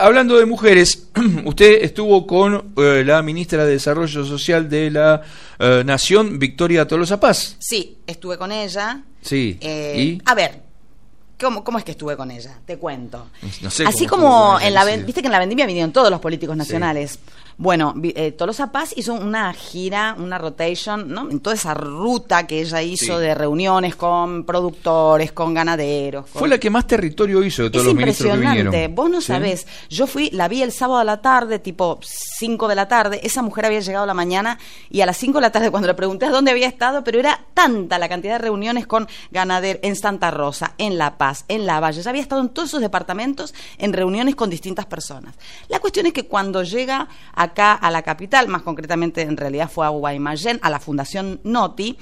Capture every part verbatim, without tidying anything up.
Ahora, hablando de mujeres, usted estuvo con eh, la ministra de Desarrollo Social de la eh, Nación, Victoria Tolosa Paz. Sí, estuve con ella. Sí. Eh, ¿Y? A ver, ¿cómo, ¿cómo es que estuve con ella? Te cuento. No sé. Así cómo como ella, en la sí. ven- viste que en la vendimia vinieron todos los políticos nacionales. Sí. Bueno, vi- eh, Tolosa Paz hizo una gira, una rotation, ¿no? En toda esa ruta que ella hizo Sí. de reuniones con productores, con ganaderos. Con... Fue la que más territorio hizo de todos Es los ministros que impresionante, vinieron. vos no ¿Sí? sabés. Yo fui, la vi el sábado a la tarde, tipo cinco de la tarde. Esa mujer había llegado a la mañana y a las cinco de la tarde, cuando le pregunté a dónde había estado, pero era tanta la cantidad de reuniones con ganaderos en Santa Rosa, en La Paz, en Lavalle. Ya había estado en todos esos departamentos en reuniones con distintas personas. La cuestión es que cuando llega acá a la capital, más concretamente en realidad fue a Guaymallén, a la Fundación Noti,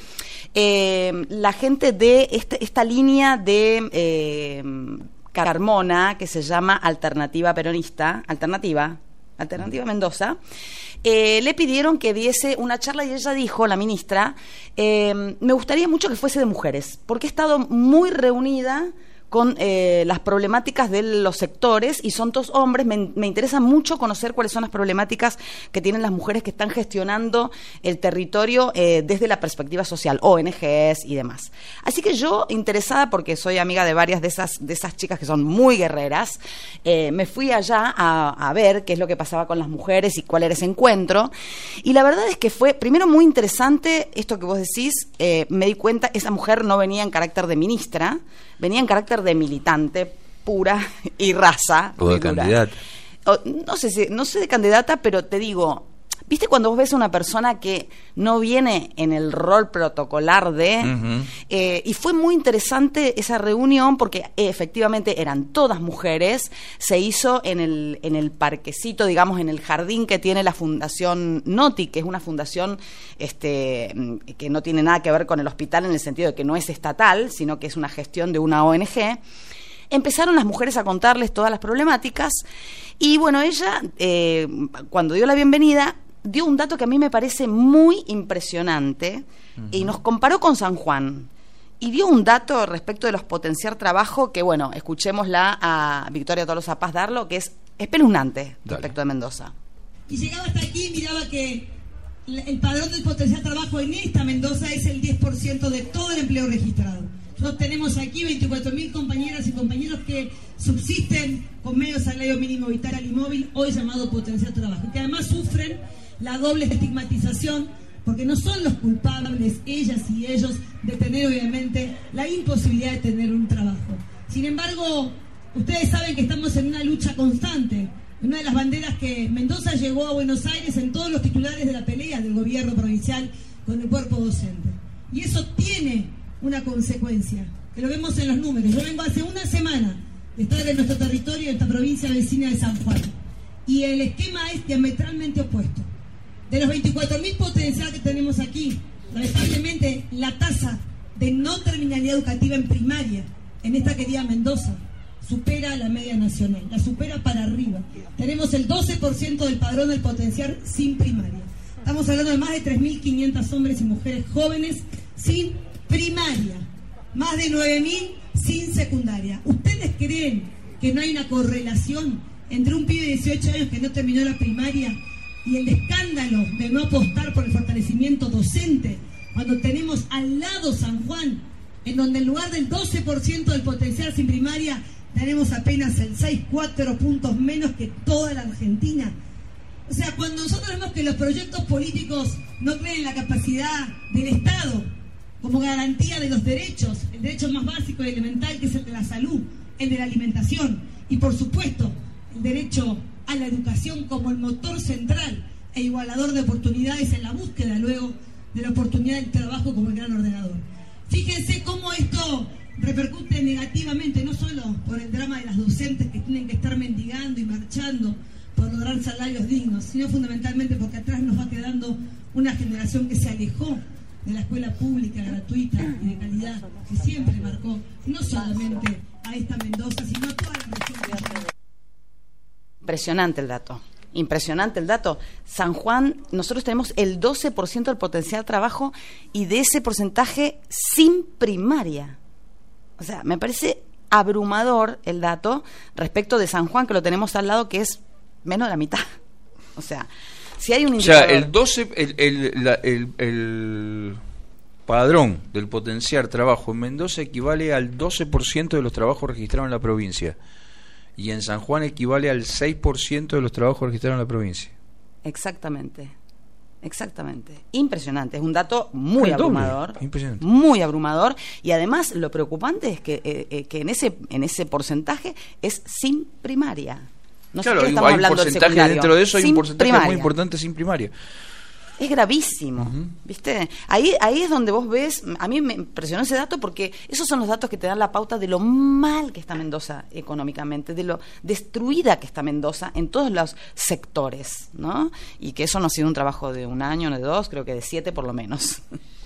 eh, la gente de este, esta línea de eh, Carmona, que se llama Alternativa Peronista, Alternativa, Alternativa Mendoza, eh, le pidieron que diese una charla y ella dijo, la ministra, eh, me gustaría mucho que fuese de mujeres, porque he estado muy reunida con eh, las problemáticas de los sectores y son todos hombres. Me, me interesa mucho conocer cuáles son las problemáticas que tienen las mujeres que están gestionando el territorio eh, desde la perspectiva social, O N Ges y demás. Así que yo, interesada, porque soy amiga de varias de esas, de esas chicas que son muy guerreras, eh, me fui allá a, a ver qué es lo que pasaba con las mujeres y cuál era ese encuentro. Y la verdad es que fue, primero, muy interesante esto que vos decís. Eh, me di cuenta, esa mujer no venía en carácter de ministra, venía en carácter de militante pura y raza. O de dura. candidata. O, no sé si, no sé de candidata, pero te digo, ¿viste cuando vos ves a una persona que no viene en el rol protocolar de... Uh-huh. eh, y fue muy interesante esa reunión porque eh, efectivamente eran todas mujeres. Se hizo en el, en el parquecito, digamos, en el jardín que tiene la Fundación Noti, que es una fundación este, que no tiene nada que ver con el hospital en el sentido de que no es estatal, sino que es una gestión de una O N Ge. Empezaron las mujeres a contarles todas las problemáticas y bueno, ella, eh, cuando dio la bienvenida, dio un dato que a mí me parece muy impresionante. Uh-huh. Y nos comparó con San Juan y dio un dato respecto de los potenciar trabajo que, bueno, escuchémosla a Victoria Tolosa Paz darlo, que es espeluznante. Dale. Respecto de Mendoza. Y llegaba hasta aquí y miraba que el padrón del potencial trabajo en esta Mendoza es el diez por ciento de todo el empleo registrado. Nosotros tenemos aquí veinticuatro mil compañeras y compañeros que subsisten con medio salario mínimo vital y móvil, hoy llamado potencial trabajo, que además sufren la doble estigmatización, porque no son los culpables, ellas y ellos, de tener obviamente la imposibilidad de tener un trabajo. Sin embargo, ustedes saben que estamos en una lucha constante. Una de las banderas que Mendoza llegó a Buenos Aires en todos los titulares de la pelea del gobierno provincial con el cuerpo docente. Y eso tiene una consecuencia, que lo vemos en los números. Yo vengo hace una semana de estar en nuestro territorio, en esta provincia vecina de San Juan, y el esquema es diametralmente opuesto. De los veinticuatro mil potenciales que tenemos aquí, lamentablemente la tasa de no terminalidad educativa en primaria en esta querida Mendoza supera la media nacional, la supera para arriba. Tenemos el doce por ciento del padrón del potencial sin primaria. Estamos hablando de más de tres mil quinientos hombres y mujeres jóvenes sin primaria, más de nueve mil sin secundaria. ¿Ustedes creen que no hay una correlación entre un pibe de dieciocho años que no terminó la primaria y el escándalo de no apostar por el fortalecimiento docente, cuando tenemos al lado San Juan, en donde en lugar del doce por ciento del potencial sin primaria, tenemos apenas el seis coma cuatro puntos menos que toda la Argentina? O sea, cuando nosotros vemos que los proyectos políticos no creen en la capacidad del Estado como garantía de los derechos, el derecho más básico y elemental, que es el de la salud, el de la alimentación, y por supuesto, el derecho a la educación como el motor central e igualador de oportunidades en la búsqueda luego de la oportunidad del trabajo como el gran ordenador. Fíjense cómo esto repercute negativamente, no solo por el drama de las docentes que tienen que estar mendigando y marchando por lograr salarios dignos, sino fundamentalmente porque atrás nos va quedando una generación que se alejó de la escuela pública, gratuita y de calidad, que siempre marcó no solamente a esta Mendoza, sino a toda la región. Impresionante el dato. Impresionante el dato. San Juan, nosotros tenemos el doce por ciento del potencial trabajo y de ese porcentaje sin primaria. O sea, me parece abrumador el dato respecto de San Juan, que lo tenemos al lado, que es menos de la mitad. O sea, si hay un indicador... O sea, el doce, el, el, la, el, el padrón del potenciar trabajo en Mendoza equivale al doce por ciento de los trabajos registrados en la provincia. Y en San Juan equivale al seis por ciento de los trabajos registrados en la provincia. Exactamente. Exactamente, impresionante, es un dato muy el abrumador, doble. muy abrumador, y además lo preocupante es que, eh, eh, que en ese en ese porcentaje es sin primaria. No claro, sé qué estamos hay un hablando porcentaje del dentro de eso, hay sin un porcentaje primaria. muy importante sin primaria. Es gravísimo, uh-huh. ¿Viste? Ahí ahí es donde vos ves, a mí me impresionó ese dato porque esos son los datos que te dan la pauta de lo mal que está Mendoza económicamente, de lo destruida que está Mendoza en todos los sectores, ¿no? Y que eso no ha sido un trabajo de un año, no de dos, creo que de siete por lo menos.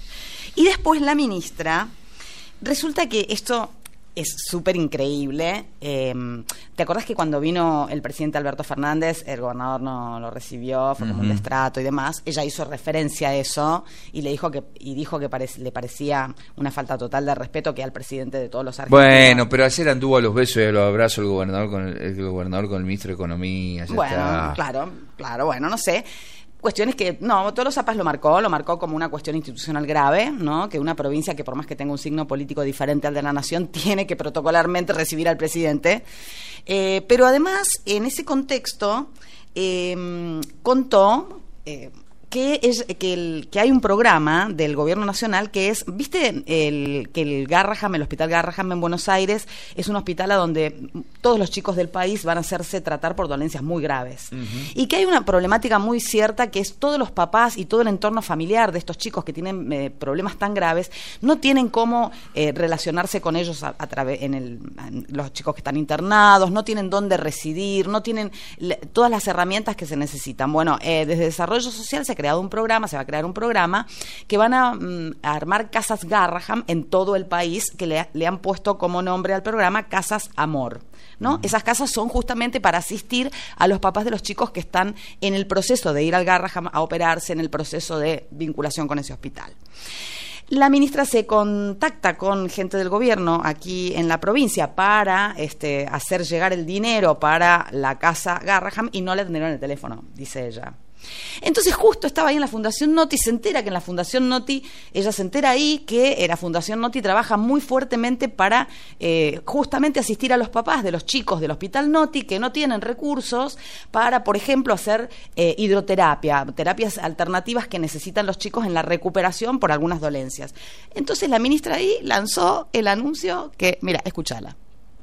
Y después la ministra, resulta que esto... es súper increíble. Eh, ¿Te acordás que cuando vino el presidente Alberto Fernández, el gobernador no lo recibió, fue como uh-huh. un destrato y demás? Ella hizo referencia a eso y le dijo que y dijo que parec- le parecía una falta total de respeto que al presidente de todos los argentinos. Bueno, pero ayer anduvo a los besos y a los abrazos el gobernador con el, el gobernador con el ministro de Economía. Ya bueno, está. claro, claro, bueno, no sé. Cuestiones que, no, todos los APAS lo marcó, lo marcó como una cuestión institucional grave, ¿no? Que una provincia que por más que tenga un signo político diferente al de la nación, tiene que protocolarmente recibir al presidente. Eh, pero además, en ese contexto, eh, contó... Eh, Que, es, que, el, que hay un programa del gobierno nacional que es, ¿viste? El, que el Garrahan, el hospital Garrahan en Buenos Aires, es un hospital a donde todos los chicos del país van a hacerse tratar por dolencias muy graves. Uh-huh. Y que hay una problemática muy cierta que es todos los papás y todo el entorno familiar de estos chicos que tienen eh, problemas tan graves, no tienen cómo eh, relacionarse con ellos a, a través, en el, en los chicos que están internados, no tienen dónde residir, no tienen le, todas las herramientas que se necesitan. Bueno, eh, desde Desarrollo Social se creado un programa, se va a crear un programa que van a, mm, a armar casas Garrahan en todo el país, que le, le han puesto como nombre al programa Casas Amor, ¿no? Uh-huh. Esas casas son justamente para asistir a los papás de los chicos que están en el proceso de ir al Garrahan a operarse, en el proceso de vinculación con ese hospital. La ministra se contacta con gente del gobierno aquí en la provincia para este, hacer llegar el dinero para la casa Garrahan y no le atendieron el teléfono, dice ella. Entonces justo estaba ahí en la Fundación Noti, se entera que en la Fundación Noti, ella se entera ahí que la Fundación Noti trabaja muy fuertemente para eh, justamente asistir a los papás de los chicos del Hospital Noti que no tienen recursos para, por ejemplo, hacer eh, hidroterapia, terapias alternativas que necesitan los chicos en la recuperación por algunas dolencias. Entonces la ministra ahí lanzó el anuncio que, mira, escúchala.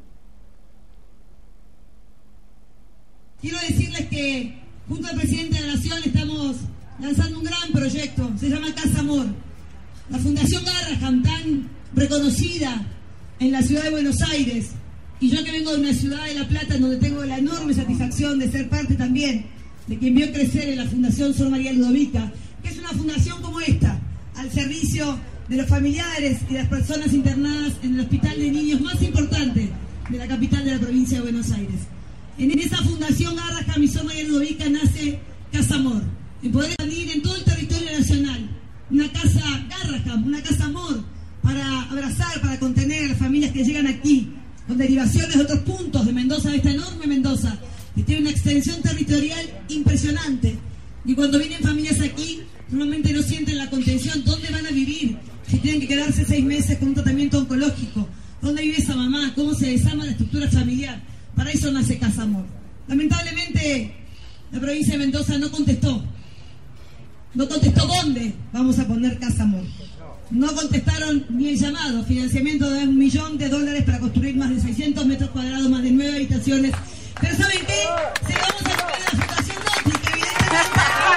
Quiero decirles que junto al presidente de la Nación estamos lanzando un gran proyecto, se llama Casa Amor. La Fundación Garrahan, tan reconocida en la ciudad de Buenos Aires, y yo que vengo de una ciudad de La Plata, en donde tengo la enorme satisfacción de ser parte también de quien vio crecer en la Fundación Sor María Ludovica, que es una fundación como esta, al servicio de los familiares y de las personas internadas en el hospital de niños más importante de la capital de la provincia de Buenos Aires. En esa Fundación Garrahan y Sor María Ludovica nace Casa Amor, en poder expandir en todo el territorio nacional una casa Garrahan, una casa amor, para abrazar, para contener a las familias que llegan aquí, con derivaciones de otros puntos de Mendoza, de esta enorme Mendoza, que tiene una extensión territorial impresionante. Y cuando vienen familias aquí, normalmente no sienten la contención. ¿Dónde van a vivir? Si tienen que quedarse seis meses con un tratamiento oncológico. ¿Dónde vive esa mamá? ¿Cómo se desarma la estructura familiar? Para eso nace Casa Amor. Lamentablemente, la provincia de Mendoza no contestó. No contestó dónde vamos a poner Casa Amor. No contestaron ni el llamado, financiamiento de un millón de dólares para construir más de seiscientos metros cuadrados, más de nueve habitaciones. Pero ¿saben qué? Se lo vamos a poner a la Fundación Noti, que evidentemente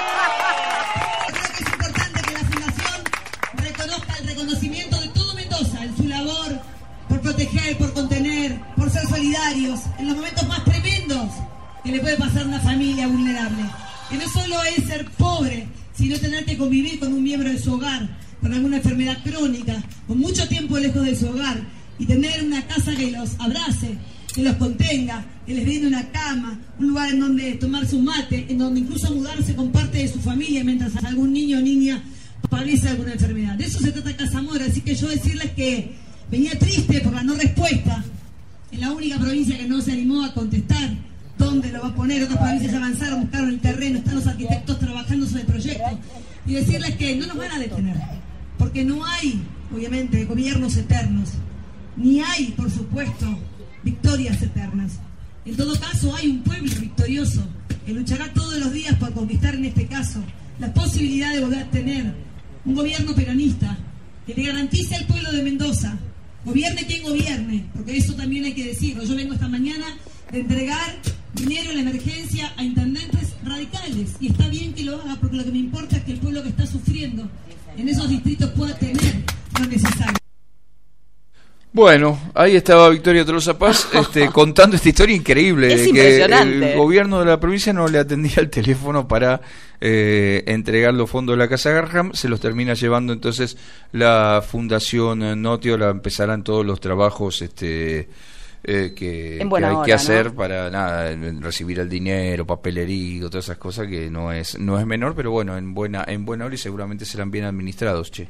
creo que es importante que la Fundación reconozca el reconocimiento de todo Mendoza en su labor por proteger, por contener, por ser solidarios en los momentos más tremendos que le puede pasar a una familia vulnerable. Que no solo es ser pobre, sino tener que convivir con un miembro de su hogar, con alguna enfermedad crónica, con mucho tiempo lejos de su hogar, y tener una casa que los abrace, que los contenga, que les brinde una cama, un lugar en donde tomarse un mate, en donde incluso mudarse con parte de su familia mientras algún niño o niña padece alguna enfermedad. De eso se trata Casa Amor, así que yo decirles que venía triste por la no respuesta es la única provincia que no se animó a contestar dónde lo va a poner. Otras provincias ya avanzaron, buscaron el terreno, están los arquitectos trabajando sobre el proyecto. Y decirles que no nos van a detener, porque no hay, obviamente, gobiernos eternos, ni hay, por supuesto, victorias eternas. En todo caso, hay un pueblo victorioso que luchará todos los días por conquistar, en este caso, la posibilidad de volver a tener un gobierno peronista que le garantice al pueblo de Mendoza, gobierne quien gobierne, porque eso también hay que decirlo. Yo vengo esta mañana de entregar dinero en la emergencia a intendentes radicales, y está bien que lo haga, porque lo que me importa es que el pueblo que está sufriendo en esos distritos pueda tener lo necesario. Bueno, ahí estaba Victoria Tolosa Paz este, contando esta historia increíble es de que el gobierno de la provincia no le atendía el teléfono para eh, entregar los fondos de la Casa Garham. Se los termina llevando entonces la Fundación Notio. La empezarán todos los trabajos este eh, que, que hay hora, que hacer, ¿no? Para nada, recibir el dinero, papelería, todas esas cosas que no es no es menor, pero bueno, en buena en buena hora y seguramente serán bien administrados, che.